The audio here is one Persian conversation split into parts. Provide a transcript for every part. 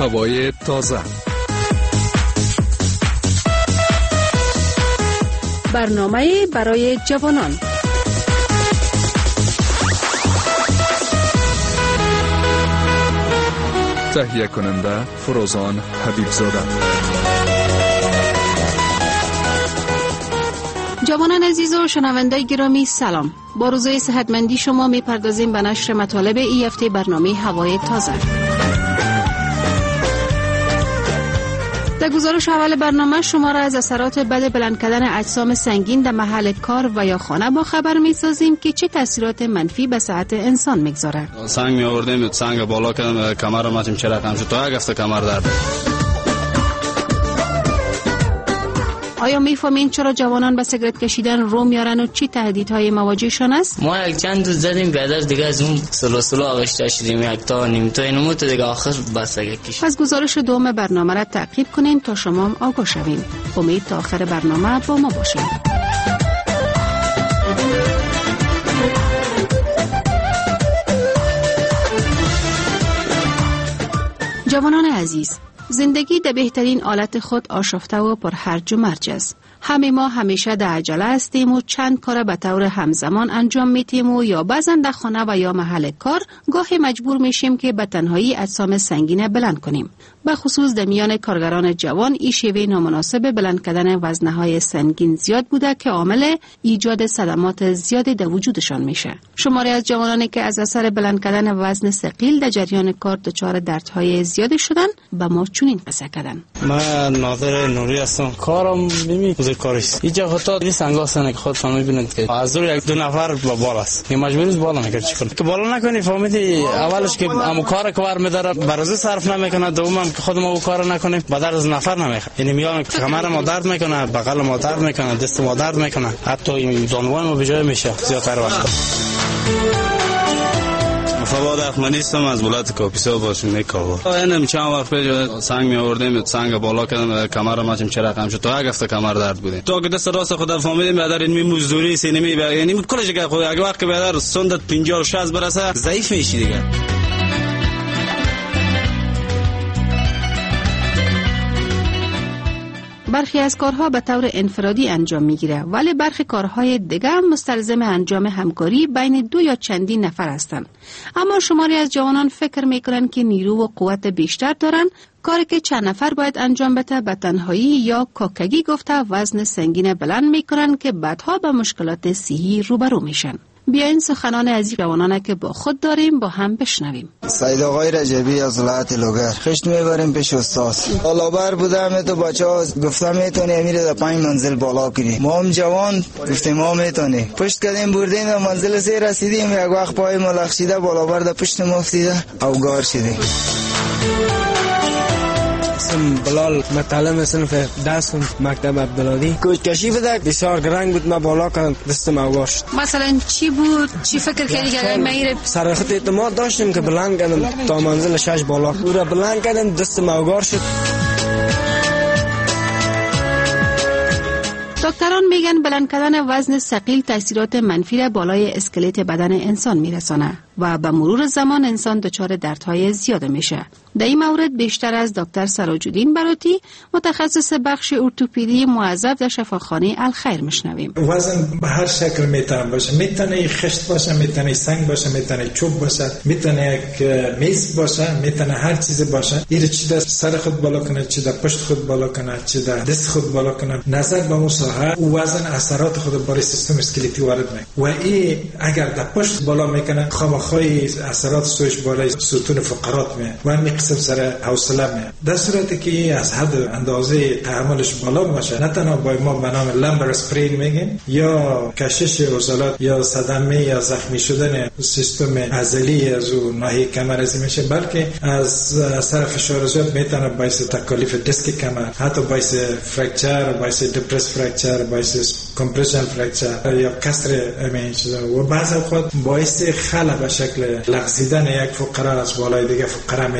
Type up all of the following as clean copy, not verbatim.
هوای تازه. برنامه برای جوانان. تهیه کننده فروزان حبیبزاده. جوانان عزیز و شنونده گرامی سلام. با روزهای صحتمندی شما میپردازیم به نشر مطالب این هفته برنامه هوای تازه. در گزارش اول برنامه شما را از اثرات بد بلند کردن اجسام سنگین در محل کار و یا خانه با خبر می‌سازیم که چه تاثیرات منفی به صحت انسان می‌گذارد. سنگ می‌آوردیم، سنگ بالا کردم، کمرم ماتم چه رقم شد تا یک هفته کمر درد. آیا می‌فهمین چرا جوانان به سیگارت کشیدن رو میارن و چی تهدیدهای مواجهشان است؟ ما یک چند روز زدیم بیادر دیگه از اون سلسله آغشته شدیم، یک تا نیم تا اینمو تا دیگه آخر بس کشید. پس گزارش دوم برنامه را تعقیب کنین تا شما هم آگاه شوین. امید تا آخر برنامه با ما باشین. جوانان عزیز، زندگی در بهترین حالت خود آشفته و پر هرج و مرج است. همه ما همیشه در عجله هستیم و چند کار به طور همزمان انجام میتیم و یا بعضا در خانه و یا محل کار گاهی مجبور میشیم که به تنهایی اجسام سنگین بلند کنیم. به خصوص در میان کارگران جوان این شیوه نامناسب بلند کردن وزنهای سنگین زیاد بوده که عامل ایجاد صدمات زیادی در وجودشان میشه. شماری از جوانانی که از اثر بلند کردن وزن ثقیل در جریان کار دچار دردهای زیادی شدن به ما چنین قصه کردن. من ناظر نوری هستم. کارم نمی‌کنه کارش. اینجا خطا این سنگاسنه که خودتون می‌بینید که از دور یک دو نفر با بالا است. مجبوری است بالا نکنی چیکار. که بالا نکنی فهمیدی اولش که امو کار کار می‌داره برازه صرف نمیکنه، دومم که خودم او کار نکنیم بعد از نفر نمیخواد. یعنی میام کمر ما درد میکنه، بغل ما درد میکنه، دست ما درد میکنه، حتی این دانوان ما بجای میشه زیادتر وقت. فواد احمدی هستم، از ولایت کاپیسا باشم میکاوا. اینم چند وقت پیش سنگ میآوردیم، سنگ بالا کردم، کمرم ماتم چه رقم شد تا یک هفته کمر درد بود. تا که دست راست خدا فهمیدیم بعد این مزدوری سینمی یعنی کلش که خود یک وقت که بعد سندت 50 و 60 برسه ضعیف میشی دیگه. برخی از کارها به طور انفرادی انجام میگیره ولی برخی کارهای دیگه هم مستلزم انجام همکاری بین دو یا چندین نفر هستند. اما شماری از جوانان فکر میکنن که نیرو و قوت بیشتر دارن، کاری که چند نفر باید انجام بده به تنهایی یا کاکگی گفته وزن سنگین بلند میکنن که بعدها به مشکلات صحی روبرو میشن. بیاین سخنان از جوانان که با خود داریم با هم بشنویم. سید آقای رجبی از ولایت لوگر. خشت میبریم پیش استاد. بالابر بودم تو بچه‌ها گفتم میتونی امیر در 5 منزل بالا کنی. ما هم جوان گفتیم ما میتونی. پشت کردیم بردیم در منزل 3 رسیدیم، یک وقت پای ما لغزیده بالابر در پشت ما افتیده اوگار شدیم. اسم بلال متعلم صنف دستم مکتب عبدالعالی. کوچکشی بوده بسیار گرنگ بود، ما بالا کردم دستم اوگار شد. مثلا چی بود؟ چی فکر کردی که میره؟ سر خود اعتماد داشتیم که بلند کردم تا منزل 6 بالا. او را بلند کردم دستم اوگار شد. دکتران میگن بلند کردن وزن ثقیل تاثیرات منفی را بالای اسکلت بدن انسان میرسانه و به مرور زمان انسان دچار دردهای زیاد میشه. در این مورد بیشتر از دکتر سراج‌الدین براتی متخصص بخش ارتوپدی موظف در شفاخانه الخیر میشنویم. وزن به هر شکل میتونه باشه، میتونه خشت باشه، میتونه سنگ باشه، میتونه چوب باشه، میتونه یک میز باشه، میتونه هر چیز باشه. این چی در سر خود بالا کنه، چی در پشت خود بالا کنه، چی در دست خود بالا کنه. نظر به مساحت او وزن اثرات خود بر سیستم اسکلتی وارد میکنه و این اگر در پشت بالا میکنه خامخای اثرات سوش بالای ستون فقرات میاد و این قسم سر حوصله میاد. در صورتی که از حد اندازه تحملش بالا باشه، نه تنها با ما به نام لمبر اسپرین میگیم یا کشش عضلات یا صدمه یا زخمی شدن سیستم عضلی از اون ناحیه کمر از میشه، بلکه از اثر فشار زیاد میتونه باعث تکالیف دسک کمر، حتی باعث فرکچر، باعث دپرس فرکچر، باعث کمپرشن فرکچر یا کسر همین چیزا و بعضی اوقات باعث خلع به شکل لغزیدن یک فقره از بالای دیگه فقره میشه.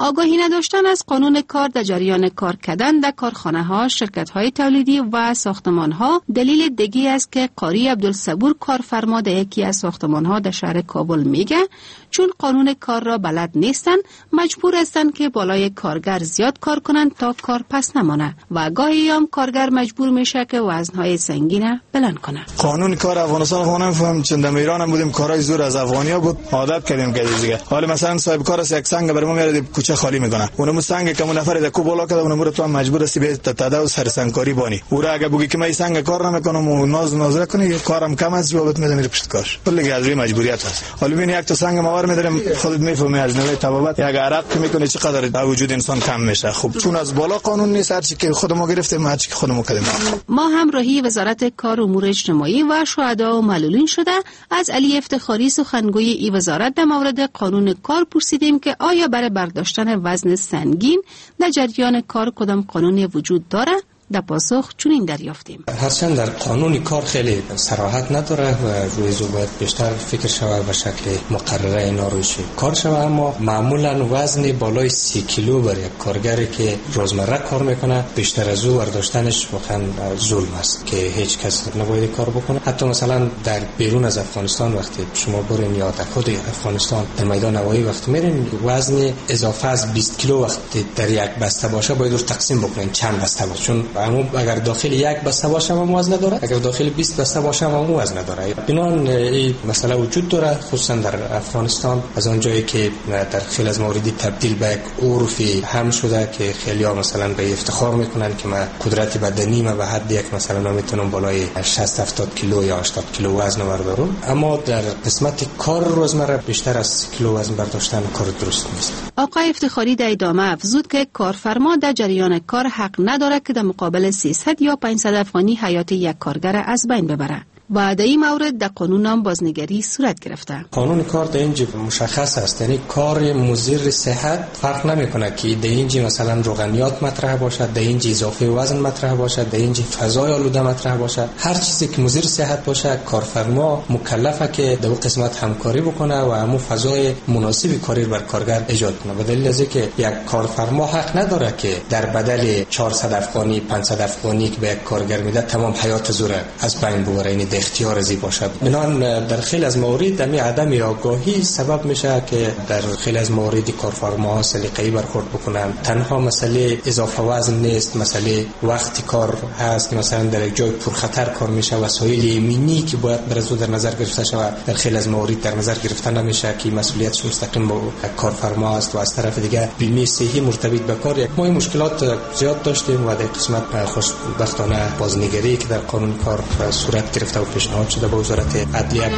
آگاهی نداشتن از قانون کار در جریان کار کردن در کارخانه ها، شرکت های تولیدی و ساختمان ها دلیل دیگه است که قاری عبدالصبور کارفرما در یکی از ساختمان ها در شهر کابل میگه چون قانون کار را بلد نیستن مجبور هستن که بالای کارگر زیاد کار کنن تا کار پس نمانه و گاهی هم کارگر مجبور میشه که وزنهای سنگین بلند کنه. قانون کار افغانستان خو نمیفهم، چون در ایران هم بودیم کارای زور از افغانیا بود، عادت کردیم که دیگه. حالا مثلا صاحب کار است یک سنگ برام میاره کوچه خالی میکنه، اونم سنگ که اون نفر از کو بالا کرده اونم رو تو مجبور هستی به تدا و سرسنگکاری بانی. او را اگه بگی که من سنگ کار نمیکنم و ناز کنی کارم کم است جوابت میده میره پشت کار. کلی از روی مجبوریت است. حالا ببین یک تا سنگ ماور میذاریم خودت میفهمی از نوع طبابت یک عرق میکنه چقدر در وجود انسان کم میشه. خب چون از بالا قانون نیست، هر چی که خودمو گرفتیم هر چی که خودمو کردیم. ما همراهی وزارت کار و امور اجتماعی و شهدا و معلولین شده از علی افتخاری سخنگوی این وزارت در مورد قانون کار پرسیدیم که آیا برای برداشتن وزن سنگین در جریان کار کدام قانونی وجود داره؟ در پاسخ چنین دریافتیم. هرچند در قانون کار خیلی صراحت نداره و روی باید بیشتر فکر شود و شکل مقرره اینا روش کار شود، اما معمولا وزن بالای 30 کیلو برای یک کارگری که روزمره کار میکنه بیشتر از او برداشتنش واقعا ظلم است که هیچ کس نباید کار بکنه. حتی مثلا در بیرون از افغانستان وقتی شما برین یا در خود افغانستان در میدان هوایی وقتی میرین وزن اضافه از 20 کیلو وقتی در یک بسته باشه باید روش تقسیم بکنین چند بسته باشه، چون اگر داخل یک بسته باشه هم وزن نداره، اگر داخل 20 بسته باشه هم وزن نداره. بنان این مسئله وجود داره خصوصا در افغانستان، از آنجایی که در خیلی از موردی تبدیل به یک عرفی هم شده که خیلی ها مثلا به افتخار میکنن که من قدرت بدنی من به حد یک مثلا میتونم بالای 60-70 کیلو یا 80 کیلو وزن بردارم، اما در قسمت کار روزمره بیشتر از کیلو وزن برداشتن کار درست نیست. آقای افتخاری در ادامه افزود که کارفرما در جریان کار حق نداره که در مقابل 300 یا 500 افغانی حیات یک کارگر از بین ببره و در این مورد در قانون هم بازنگری صورت گرفته. قانون کار در اینجا مشخص است، یعنی کار مضر صحت فرق نمیکنه که در اینجا مثلا روغنیات مطرح باشد، در اینجا اضافه وزن مطرح باشد، در اینجا فضای آلوده مطرح باشد، هر چیزی که مضر صحت باشه کارفرما مکلفه که در اون قسمت همکاری بکنه و همون فضای مناسبی کاری بر کارگر ایجاد کنه. به دلیل از اینکه یک کارفرما حق نداره که در بدل 400 افغانی 500 افغانی که به یک کارگر میده تمام حیات زوره از بین ببره، این اختیار ازی باشد. بنان در خیلی از موارد می عدم آگاهی سبب میشه که در خیلی از موارد کارفرما سلیقه‌ای برخورد بکنن. تنها مسئله اضافه وزن نیست، مسئله وقت کار هست که مثلا در یک جای پرخطر کار میشه، وسایل امنی که باید در نظر گرفته شود در خیلی از موارد در نظر گرفته نمیشه که مسئولیتش مستقیم با کارفرما است و از طرف دیگه بیمه صحی مرتبط به کار. ما این مشکلات زیاد داشتیم و در قسمت خوشبختانه بازنگری که در قانون کار صورت گرفته و پیشنهاد شده به وزارت عدلیه.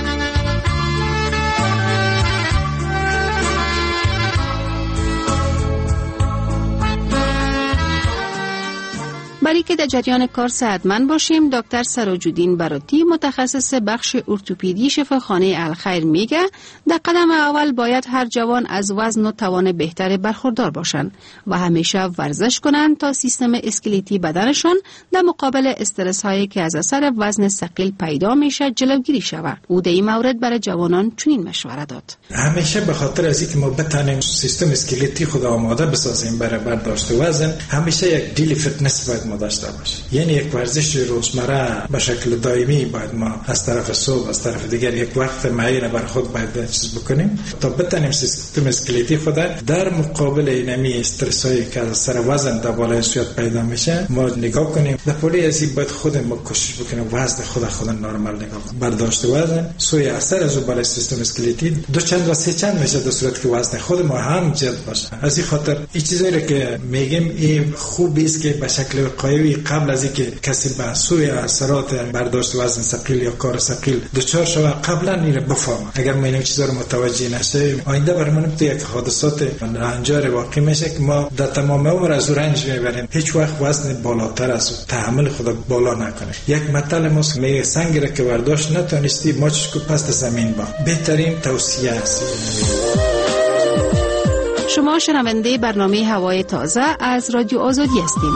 برای که در جریان کار صحتمند باشیم، دکتر سراج‌الدین براتی متخصص بخش ارتوپدی شفاخانه الخیر میگه در قدم اول باید هر جوان از وزن و توان بهتر برخوردار باشند و همیشه ورزش کنند تا سیستم اسکلتی بدنشان در مقابل استرس هایی که از اثر وزن ثقیل پیدا میشه جلوگیری شود. او در این مورد برای جوانان چنین مشوره داد: همیشه به خاطر از اینکه ما بتانیم سیستم اسکلتی خود آماده بسازیم برای برداشت وزن، همیشه یک دیلی فتنس باید داشته باشه. یعنی یک ورزش روزمره به شکل دائمی باید ما از طرف صبح از طرف دیگر یک وقت معین بر خود باید چیز بکنیم تا بتانیم سیستم اسکلتی خود در مقابل اینمی استرسایی که از سر وزن در بالای صورت پیدا میشه ما نگاه کنیم. در پولی ازی باید خود ما کوشش بکنیم وزن خود نرمال نگاه کنیم. برداشت وزن سوی اثر از بالای سیستم اسکلتی دو چند و سه چند میشه در صورت که وزن خود ما هم زیاد باشه. از این خاطر این چیزایی که میگیم این خوب است که به شکل قایوی قبل از اینکه کسی به سوی اثرات برداشت وزن ثقیل یا کار ثقیل دچار شود قبلا اینو بفهمه. اگر ما این چیزا رو متوجه نشیم آینده برامون تو یک حادثات رنجار واقع میشه که ما در تمام عمر از رنج میبریم. هیچ وقت وزن بالاتر از تحمل خود بالا نکنه. یک مطلب ماست میگه سنگ را که برداشت نتونستی ماچش کو پست زمین با. بهترین توصیه است. شما شنونده برنامه هوای تازه از رادیو آزادی هستید.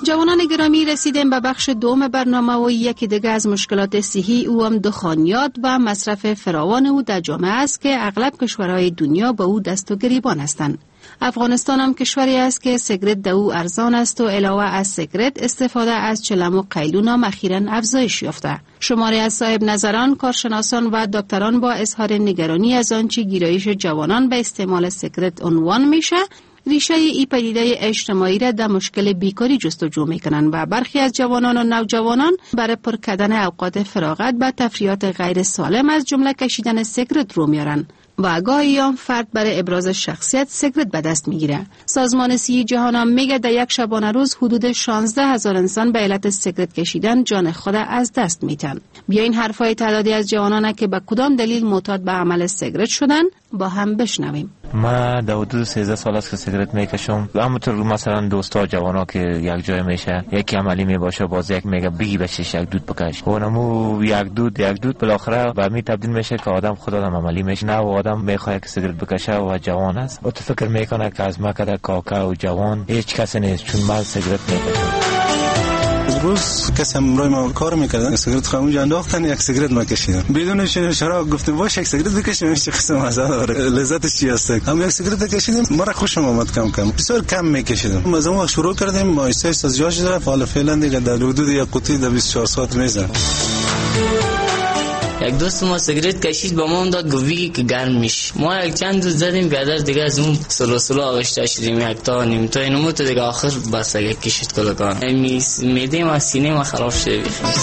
جوانان گرامی، رسیدیم به بخش دوم برنامه و یکی دیگه از مشکلات صحی او هم دخانیات و مصرف فراوان او در جامعه است که اغلب کشورهای دنیا به او دست و گریبان هستند. افغانستان هم کشوری است که سیگرت در او ارزان است و علاوه از سیگرت استفاده از چلم و قیلون هم اخیراً افزایش یافته. شماری از صاحب نظران، کارشناسان و دکتران با اظهار نگرانی از آنچه گرایش جوانان به استعمال سیگرت عنوان میشه، ریشه ای پدیده اجتماعی را در مشکل بیکاری جستجو میکنند و برخی از جوانان و نوجوانان برای پر کردن اوقات فراغت به تفریحات غیر سالم از جمله کشیدن سیگرت رو میارن و گاهی هم فرد برای ابراز شخصیت سیگرت به دست میگیره. سازمان صحی جهان هم میگه در یک شبانه روز حدود 16,000 انسان به علت سیگرت کشیدن جان خود از دست میتن. بیا این حرفای تعدادی از جوانان که به کدام دلیل معتاد به عمل سیگرت شدن با هم بشنویم. ما در حدود 13 سال است که سیگرت میکشم. همونطور مثلا دوستا جوانا که یک جای میشه یکی عملی میباشه، باز یک میگه بگی بشش یک دود بکش، اونمو یک دود بالاخره به می تبدیل میشه که آدم خود آدم عملی میشه. نه و آدم میخواد که سیگرت بکشه و جوان است و تو فکر میکنه که از ما کده کاکا و جوان هیچ کسی نیست، چون من سیگرت میکشم. روز کسی امروز ما کار میکردن، سیگرت خاموش انداختن، یک سیگرت میکشیدن بدون شراب. گفتم باشه یک سیگرت بکشیم، چه قسم مزه داره، لذتش چی است. هم یک سیگرت کشیدیم، مرا خوشم اومد. کم بسیار کم میکشیدم. از اون وقت شروع کردیم، ما از جاش داره حالا فعلا دیگه در حدود یک قطعه در 24 ساعت میزنم. یک دوست ما سیگرت کشید با ما داد، گفت که گرم میشه. ما یک چند روز زدیم بعد دیگه از اون سلو آغشته شدیم، یک تا نیم تا اینو تو دیگه آخر بس اگه کشید کلکان میده ما سینه ما خراب شده.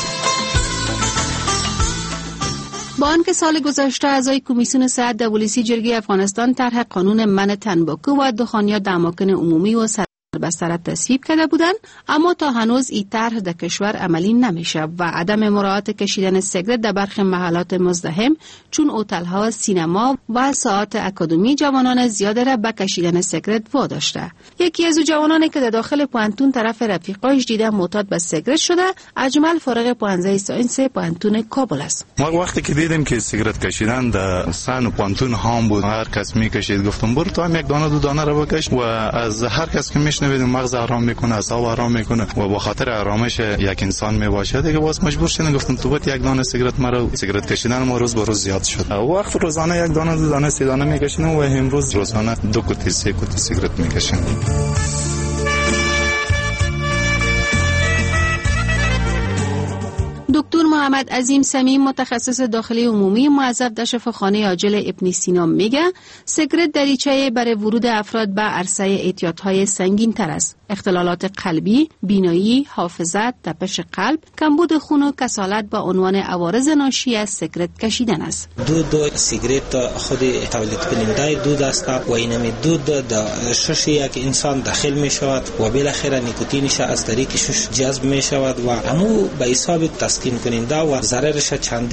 با آنکه سال گذشته اعضای کمیسیون صحت در ولسی جرگه افغانستان طرح قانون منع تنباکو و دخانیات در اماکن عمومی و بستر تصویب کرده بودند، اما تا هنوز این طرح در کشور عملی نمیشه و عدم مراعات کشیدن سیگرت در برخی محلات مزدحم چون هتل‌ها، سینما و ساعات اکادمی جوانان زیاد را به کشیدن سیگرت واداشته. یکی از جوانانی که در داخل پوانتون طرف رفیقایش دیده معتاد به سیگرت شده، اجمل فارغ پوانزه ساینس پوانتون کابل است. ما وقتی که دیدیم که سیگرت کشیدن در سن پوانتون هام بود، هر کس میکشید، گفتم برو تو هم یک دانه دو دانه را بکش و از هر کس که نمیدونم مغز آرام میکنه، اعصاب آرام میکنه و با خاطر آرامش یک انسان میباشه دیگه. باز مجبور شدم گفتم تو باید یک دانه سیگرت مرا سیگرت کشیدن ما روز به روز زیاد شد. وقت روزانه یک دانه دو دانه سه دانه میکشیدم و امروز روزانه 2 قطعه 3 قطعه سیگرت میکشم. دکتر محمد عظیم صمیم، متخصص داخلی عمومی موظف در شفاخانه عاجل ابن سینا، میگه سیگرت دریچه برای ورود افراد به عرصه اعتیادهای سنگین تر است. اختلالات قلبی، بینایی، حافظت، تپش قلب، کمبود خون و کسالت با عنوان عوارض ناشی از سیگرت کشیدن است. دود سیگرت خود تولید کننده دود است و اینمی دود در شش یک انسان داخل می شود و بالاخره نیکوتینش از طریق شش جذب می شود و همو به حساب تسکین کننده و ضررش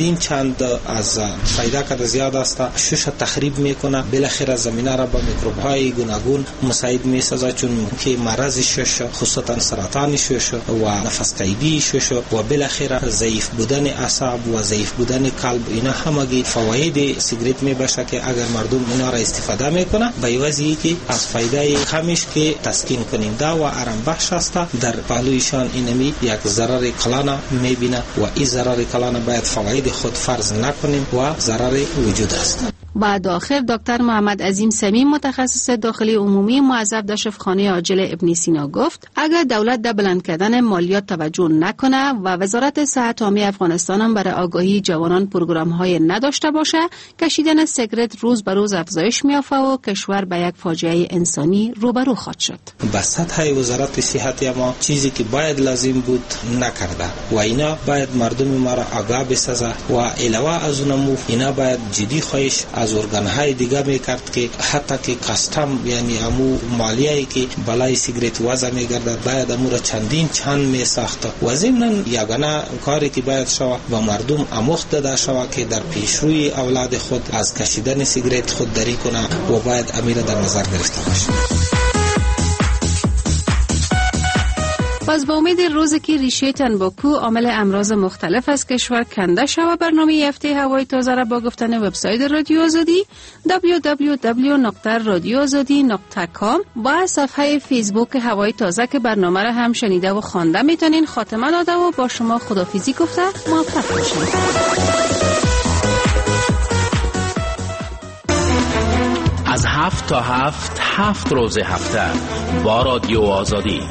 چند از فایده که زیاد است. شش تخریب میکنه، بالاخره زمینه را با میکروب های گوناگون مساعد می سازد، چون که مرض شش خصوصا سرطان شش و نفس تایبی شش و بالاخره ضعیف بودن اعصاب و ضعیف بودن قلب، اینا همگی فواید سیگرت می باشه که اگر مردم اینا را استفاده میکنه به وجهی که از فایده کمش که تسکین کننده و آرام بخش است، در پهلویشان اینمی یک ضرر کلان میبینه و این ضرر کلان باید فواید خود فرض نکنیم و ضرر وجود است. بعد آخر دکتر محمد عظیم صمیم، متخصص داخلی عمومی موظف در شفاخانه عاجل ابن سینا، گفت اگر دولت در بلند کردن مالیات توجه نکنه و وزارت صحت عامه افغانستان هم برای آگاهی جوانان پروگرام‌های نداشته باشه، کشیدن سیگرت روز به روز افزایش می‌یافته و کشور به یک فاجعه انسانی روبرو خواهد شد. به سطح وزارت صحت ما چیزی که باید لازم بود نکرده و اینا باید مردم ما را آگاه بسازه و علاوه از اونم اینا باید جدی خواهش از ارگان‌های دیگه میکرد که حتی که کاستم یعنی امو مالیه‌ای که بالای سیگرت وضع میگردد باید امو را چند میساخت و ضمن یگانه کاری که باید شود و مردم آموخت داده شود که در پیشروی اولاد خود از کشیدن سیگرت خودداری کنه و باید امیر در نظر گرفته باشه. پس با امید روزی که ریشه تنباکو عامل امراض مختلف از کشور کنده شود، برنامه هفته هوای تازه را با گفتن وبسایت رادیو آزادی www.radioazadi.com و صفحه فیسبوک هوای تازه که برنامه را هم شنیده و خوانده میتونین خاتمه داده و با شما خداحافظی گفته موفق باشید. از 7 تا 7 روز هفته با رادیو آزادی.